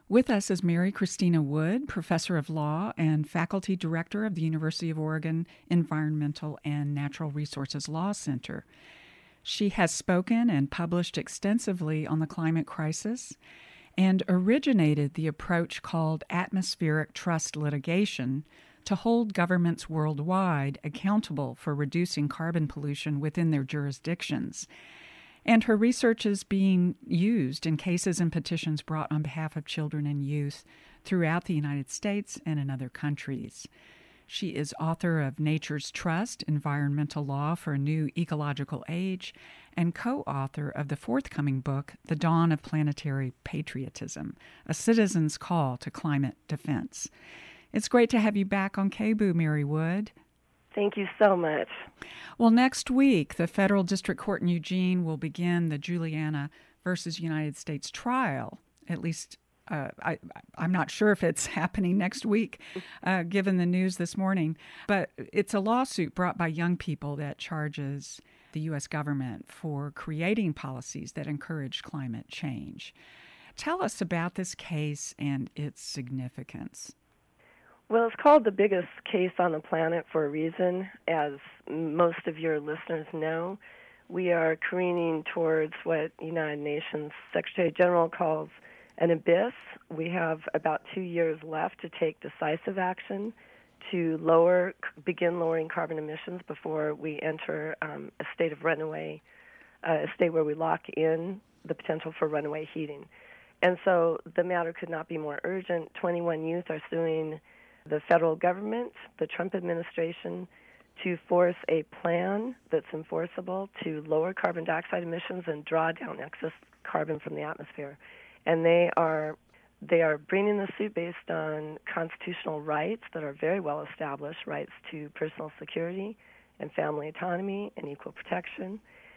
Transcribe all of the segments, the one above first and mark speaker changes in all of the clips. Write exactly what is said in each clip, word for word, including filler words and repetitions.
Speaker 1: With us is Mary Christina Wood, professor of law and faculty director of the University of Oregon Environmental and Natural Resources Law Center. She has spoken and published extensively on the climate crisis and originated the approach called atmospheric trust litigation to hold governments worldwide accountable for reducing carbon pollution within their jurisdictions. And her research is being used in cases and petitions brought on behalf of children and youth throughout the United States and in other countries. She is author of Nature's Trust, Environmental Law for a New Ecological Age, and co-author of the forthcoming book, The Dawn of Planetary Patriotism, A Citizen's Call to Climate Defense. It's great to have you back on K B O O, Mary Wood.
Speaker 2: Thank you so much.
Speaker 1: Well, next week, the Federal District Court in Eugene will begin the Juliana versus United States trial. At least, uh, I, I'm not sure if it's happening next week, uh, given the news this morning. But it's a lawsuit brought by young people that charges the U S government for creating policies that encourage climate change. Tell us about this case and its significance.
Speaker 2: Well, it's called the biggest case on the planet for a reason. As most of your listeners know, we are careening towards what United Nations Secretary General calls an abyss. We have about two years left to take decisive action to lower, begin lowering carbon emissions before we enter um, a state of runaway, uh, a state where we lock in the potential for runaway heating. And so the matter could not be more urgent. twenty-one youth are suing the federal government, the Trump administration, to force a plan that's enforceable to lower carbon dioxide emissions and draw down excess carbon from the atmosphere. And they are they are bringing the suit based on constitutional rights that are very well established, rights to personal security and family autonomy and equal protection.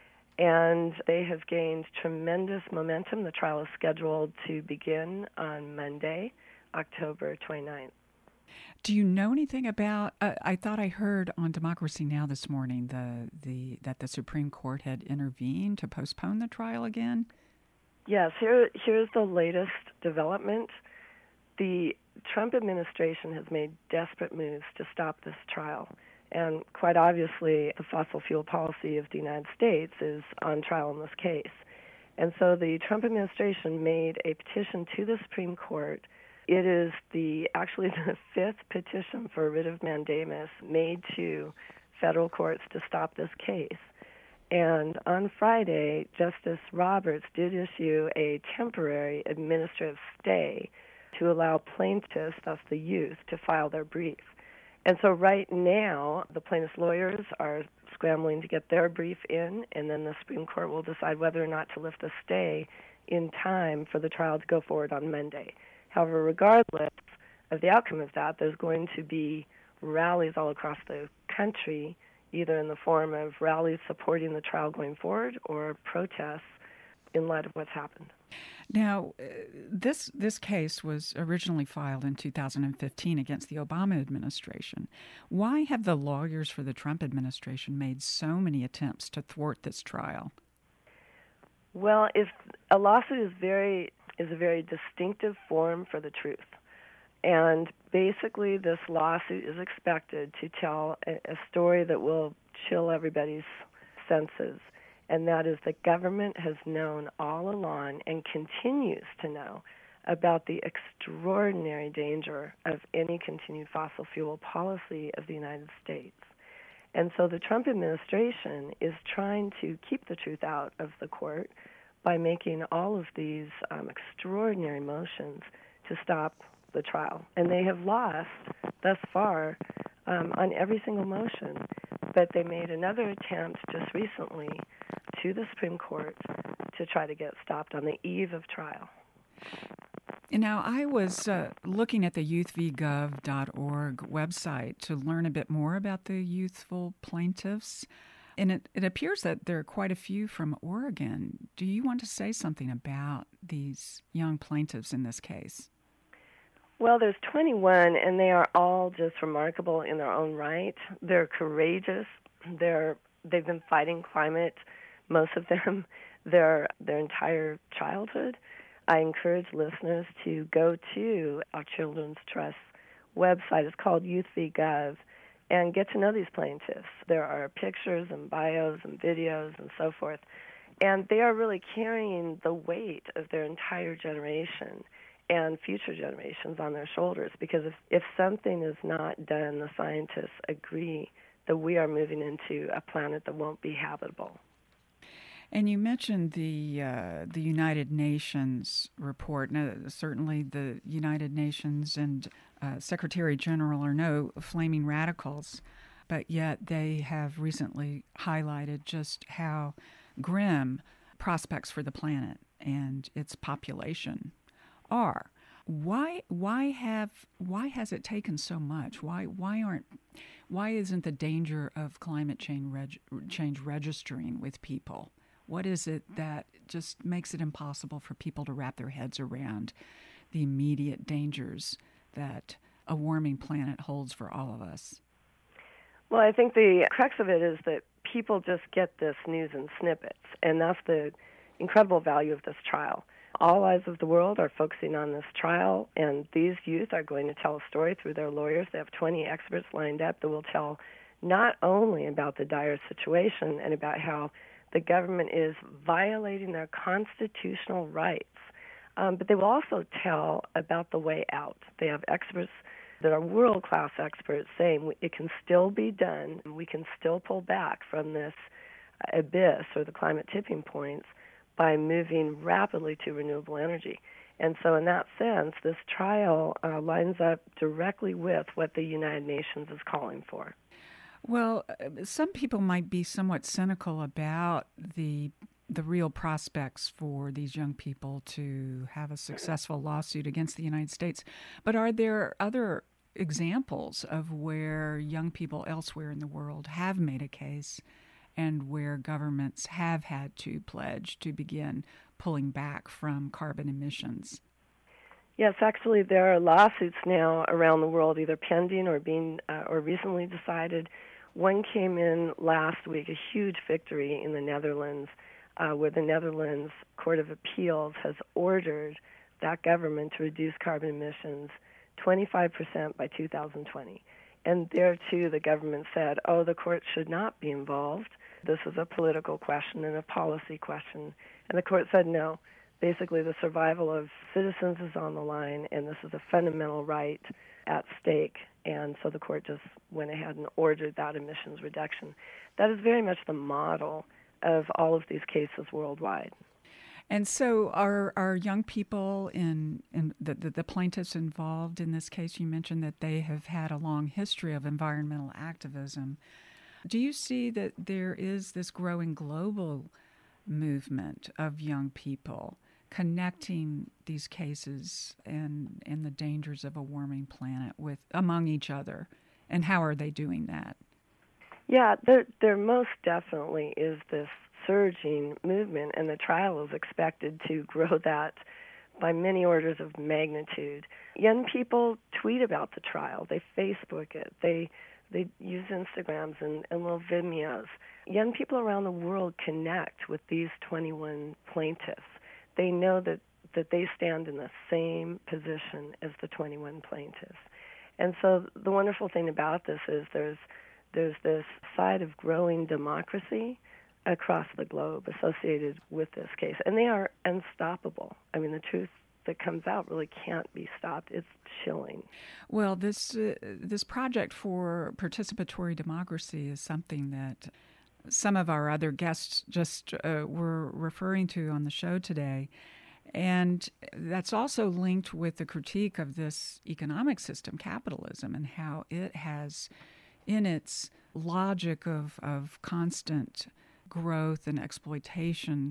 Speaker 2: And they have gained tremendous momentum. The trial is scheduled to begin on Monday, October twenty-ninth.
Speaker 1: Do you know anything about, uh, I thought I heard on Democracy Now! This morning the, the that the Supreme Court had intervened to postpone the trial again?
Speaker 2: Yes, here here's the latest development. The Trump administration has made desperate moves to stop this trial. And quite obviously, the fossil fuel policy of the United States is on trial in this case. And so the Trump administration made a petition to the Supreme Court. It is the actually the fifth petition for writ of mandamus made to federal courts to stop this case. And on Friday, Justice Roberts did issue a temporary administrative stay to allow plaintiffs, thus the youth, to file their brief. And so right now, the plaintiffs' lawyers are scrambling to get their brief in, and then the Supreme Court will decide whether or not to lift the stay in time for the trial to go forward on Monday. However, regardless of the outcome of that, there's going to be rallies all across the country, either in the form of rallies supporting the trial going forward or protests in light of what's happened.
Speaker 1: Now, uh, this this case was originally filed in two thousand fifteen against the Obama administration. Why have the lawyers for the Trump administration made so many attempts to thwart this trial?
Speaker 2: Well, if a lawsuit is very is a very distinctive form for the truth. And basically, this lawsuit is expected to tell a, a story that will chill everybody's senses, and that is that government has known all along and continues to know about the extraordinary danger of any continued fossil fuel policy of the United States. And so the Trump administration is trying to keep the truth out of the court by making all of these um, extraordinary motions to stop the trial. And they have lost thus far um, on every single motion. But they made another attempt just recently to the Supreme Court to try to get stopped on the eve of trial.
Speaker 1: Now, I was uh, looking at the youth v gov dot org website to learn a bit more about the youthful plaintiffs. And it, it appears that there are quite a few from Oregon. Do you want to say something about these young plaintiffs in this case?
Speaker 2: Well, there's twenty-one, and they are all just remarkable in their own right. They're courageous. They're they've been fighting climate, most of them, their their entire childhood. I encourage listeners to go to our Children's Trust website. It's called youth v gov, and get to know these plaintiffs. There are pictures and bios and videos and so forth, and they are really carrying the weight of their entire generation and future generations on their shoulders, because if, if something is not done, the scientists agree that we are moving into a planet that won't be habitable.
Speaker 1: And you mentioned the uh, the United Nations report. Now, certainly the United Nations and uh, Secretary General are no flaming radicals, but yet they have recently highlighted just how grim prospects for the planet and its population are. Why why have why has it taken so much? Why why aren't why isn't the danger of climate change reg, change registering with people? What is it that just makes it impossible for people to wrap their heads around the immediate dangers that a warming planet holds for all of us?
Speaker 2: Well, I think the crux of it is that people just get this news in snippets, and that's the incredible value of this trial. All eyes of the world are focusing on this trial, and these youth are going to tell a story through their lawyers. They have twenty experts lined up that will tell not only about the dire situation and about how the government is violating their constitutional rights, um, but they will also tell about the way out. They have experts that are world-class experts saying it can still be done, and we can still pull back from this abyss or the climate tipping points by moving rapidly to renewable energy. And so in that sense, this trial uh, lines up directly with what the United Nations is calling for.
Speaker 1: Well, some people might be somewhat cynical about the the real prospects for these young people to have a successful lawsuit against the United States. But are there other examples of where young people elsewhere in the world have made a case and where governments have had to pledge to begin pulling back from carbon emissions?
Speaker 2: Yes, actually, there are lawsuits now around the world, either pending or being uh, or recently decided. One came in last week, a huge victory in the Netherlands, uh, where the Netherlands Court of Appeals has ordered that government to reduce carbon emissions twenty-five percent by two thousand twenty. And there, too, the government said, oh, the court should not be involved. This is a political question and a policy question. And the court said no. Basically, the survival of citizens is on the line, and this is a fundamental right at stake. And so the court just went ahead and ordered that emissions reduction. That is very much the model of all of these cases worldwide.
Speaker 1: And so are are young people in, in the, the, the plaintiffs involved in this case? You mentioned that they have had a long history of environmental activism. Do you see that there is this growing global movement of young people connecting these cases and, and the dangers of a warming planet with among each other? And how are they doing that?
Speaker 2: Yeah, there, there most definitely is this surging movement, and the trial is expected to grow that by many orders of magnitude. Young people tweet about the trial. They Facebook it. They they use Instagrams and, and little Vimeos. Young people around the world connect with these twenty-one plaintiffs. They know that, that they stand in the same position as the twenty-one plaintiffs. And so the wonderful thing about this is there's there's this side of growing democracy across the globe associated with this case. And they are unstoppable. I mean, the truth that comes out really can't be stopped. It's chilling.
Speaker 1: Well, this uh, this project for participatory democracy is something that some of our other guests just uh, were referring to on the show today. And that's also linked with the critique of this economic system, capitalism, and how it has, in its logic of, of constant growth and exploitation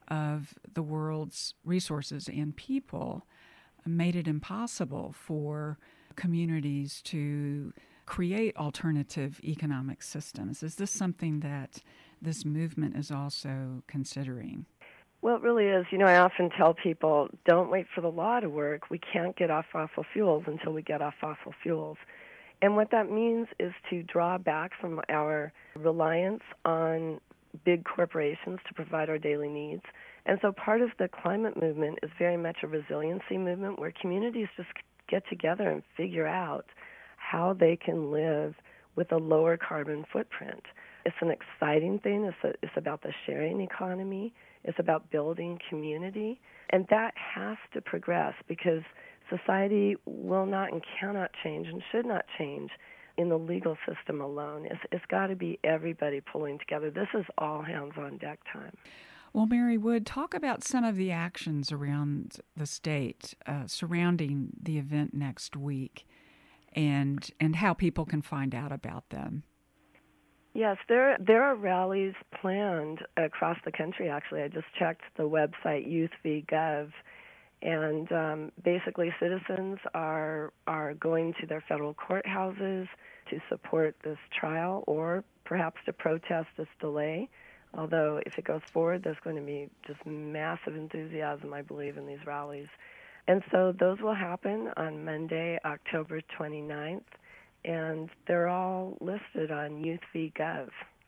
Speaker 1: of the world's resources and people, made it impossible for communities to create alternative economic systems. Is this something that this movement is also considering?
Speaker 2: Well, it really is. You know, I often tell people, don't wait for the law to work. We can't get off fossil fuels until we get off fossil fuels. And what that means is to draw back from our reliance on big corporations to provide our daily needs, And so part of the climate movement is very much a resiliency movement where communities just get together and figure out how they can live with a lower carbon footprint. It's an exciting thing. It's, a, it's about the sharing economy. It's about building community. And that has to progress because society will not and cannot change and should not change in the legal system alone. It's, it's got to be everybody pulling together. This is all hands on deck time.
Speaker 1: Well, Mary Wood, talk about some of the actions around the state uh, surrounding the event next week and and how people can find out about them.
Speaker 2: Yes, there there are rallies planned across the country, actually. I just checked the website youth v gov, and um, basically citizens are are going to their federal courthouses to support this trial or perhaps to protest this delay. Although if it goes forward, there's going to be just massive enthusiasm, I believe, in these rallies. And so those will happen on Monday, October twenty-ninth, and they're all listed on youth v gov.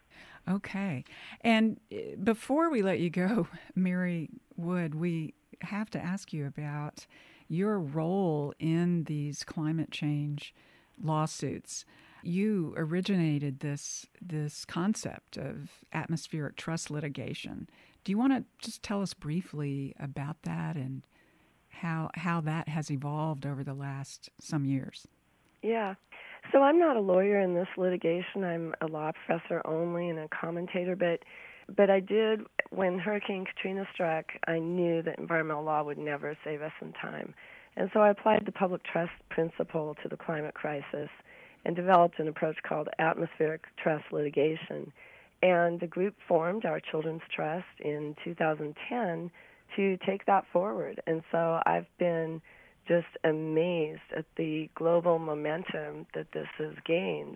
Speaker 1: Okay. And before we let you go, Mary Wood, we have to ask you about your role in these climate change lawsuits. You originated this this concept of atmospheric trust litigation. Do you want to just tell us briefly about that and how how that has evolved over the last some years?
Speaker 2: Yeah. So I'm not a lawyer in this litigation. I'm a law professor only and a commentator, but but I did, when Hurricane Katrina struck, I knew that environmental law would never save us in time. And so I applied the public trust principle to the climate crisis and developed an approach called atmospheric trust litigation. And the group formed our Children's Trust in two thousand ten to take that forward. And so I've been just amazed at the global momentum that this has gained.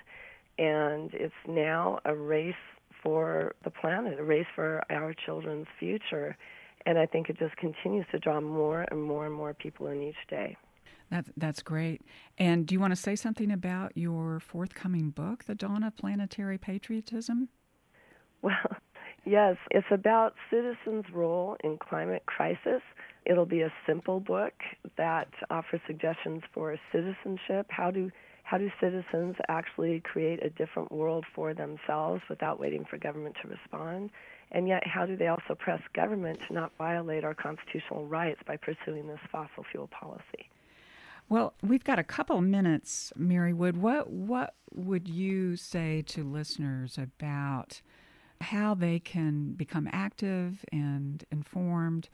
Speaker 2: And it's now a race for the planet, a race for our children's future. And I think it just continues to draw more and more and more people in each day.
Speaker 1: That, that's great. And do you want to say something about your forthcoming book, The Dawn of Planetary Patriotism?
Speaker 2: Well, yes, it's about citizens' role in climate crisis. It'll be a simple book that offers suggestions for citizenship. How do how do citizens actually create a different world for themselves without waiting for government to respond? And yet, how do they also press government to not violate our constitutional rights by pursuing this fossil fuel policy?
Speaker 1: Well, we've got a couple minutes, Mary Wood. What what would you say to listeners about how they can become active and informed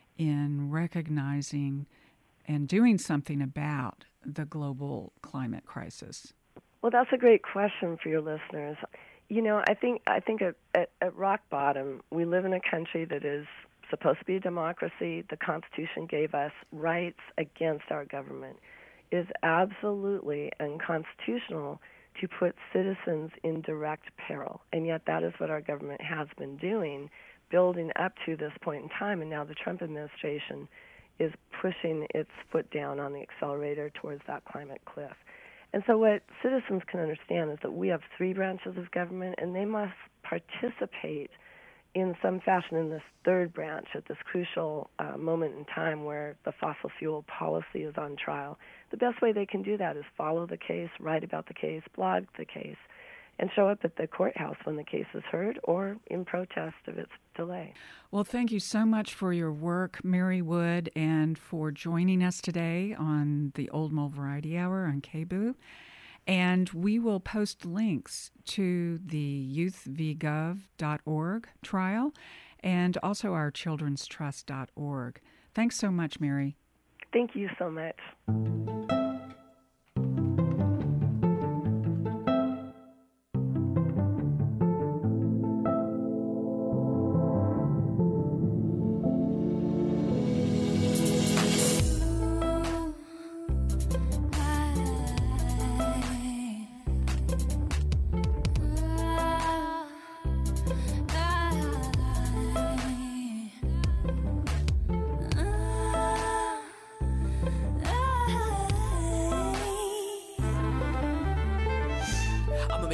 Speaker 1: in recognizing and doing something about the global climate crisis?
Speaker 2: Well, that's a great question for your listeners. You know, I think I think at, at, at rock bottom, we live in a country that is supposed to be a democracy. The Constitution gave us rights against our government. It is absolutely unconstitutional to put citizens in direct peril, and yet that is what our government has been doing, building up to this point in time, and now the Trump administration is pushing its foot down on the accelerator towards that climate cliff. And so what citizens can understand is that we have three branches of government, and they must participate in some fashion in this third branch at this crucial uh, moment in time where the fossil fuel policy is on trial. The best way they can do that is follow the case, write about the case, blog the case, and show up at the courthouse when the case is heard or in protest of its delay.
Speaker 1: Well, thank you so much for your work, Mary Wood, and for joining us today on the Old Mole Variety Hour on K B O O. And we will post links to the youth v gov dot org trial and also our children's trust dot org. Thanks so much, Mary.
Speaker 2: Thank you so much.
Speaker 3: Ah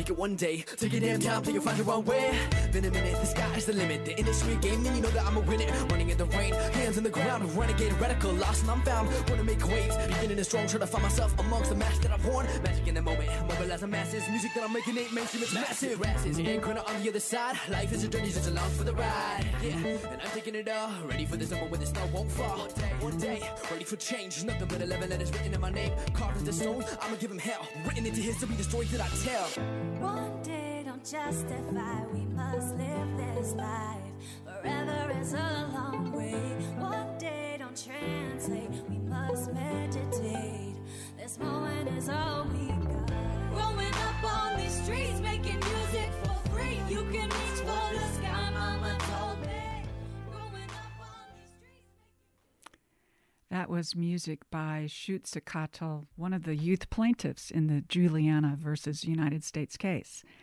Speaker 3: make it one day. Take your damn time till you find your own way. Been a minute, the sky's the limit. The industry game, and you know that I'ma win it. Running in the rain, hands in the ground, renegade, radical, lost and I'm found. Wanna make waves, beginning is strong, trying to find myself amongst the mask that I've worn. Magic in the moment, mobilize the masses. Music that I'm making ain't mainstream, it's massive. Grasses, ain't gonna on the other side. Life is a journey, just along for the ride. Yeah, and I'm taking it all, ready for the summer when the snow won't fall. One day, one day, ready for change. Nothing but eleven letters written in my name, carved into stone. I'ma give him hell, written into history, the story that I tell.
Speaker 4: One day don't justify, we must live this life. Forever is a long way. One day don't translate, we must meditate. This moment is all we got. Growing up on these streets, making music for free. You can reach for the sky, mama told me. Growing up on these streets, making...
Speaker 1: That was music by Schutze-Kattel, one of the youth plaintiffs in the Juliana versus United States case.